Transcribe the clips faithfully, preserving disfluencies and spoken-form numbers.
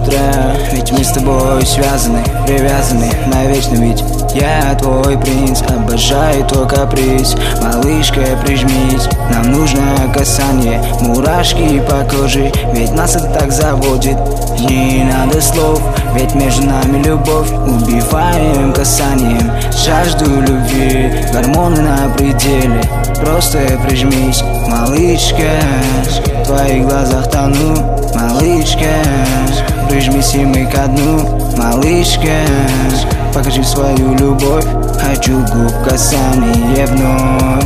утро. Ведь мы с тобой связаны, привязаны навечно. Ведь я твой принц, обожаю твой каприз. Малышка, прижмись, нам нужно касание, мурашки по коже. Ведь нас это так заводит, не надо слов. Ведь между нами любовь, убиваем касанием жажду любви, гормоны на пределе. Просто прижмись, малышка, в твоих глазах тону. Малышка, прижмись и мы ко дну. Малышка, покажи свою любовь, хочу губ касания вновь.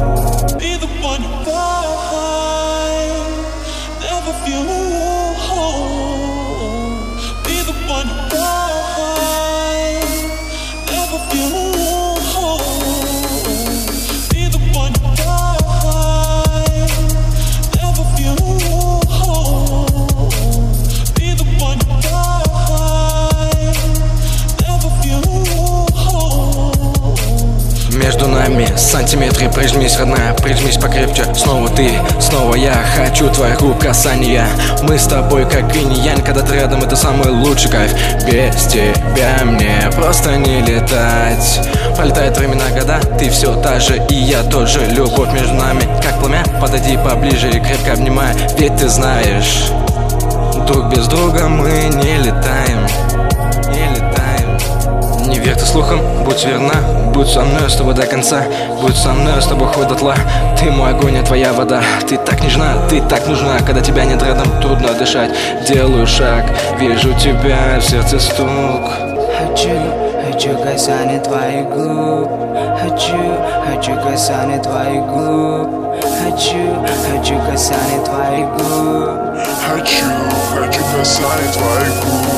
Между нами сантиметры, прижмись, родная, прижмись покрепче. Снова ты, снова я, хочу твоих губ касания. Мы с тобой как инь и янь, когда ты рядом, это самый лучший кайф. Без тебя мне просто не летать. Пролетают времена, года, ты все та же, и я тоже. Любовь между нами, как пламя, подойди поближе и крепко обнимай. Ведь ты знаешь, друг без друга мы не летаем. Не летаем. Не верь ты слухам, будь верна. Будь со мной, с тобой до конца. Будь со мной, с тобой хоть дотла. Ты мой огонь, а твоя вода. Ты так нежна, ты так нужна. Когда тебя нет рядом, трудно дышать. Делаю шаг, вижу тебя, в сердце стук. Хочу, хочу касание твоих губ. Хочу, хочу касание твоих губ. Хочу, хочу касание твоих губ. Хочу, хочу касание твоих губ.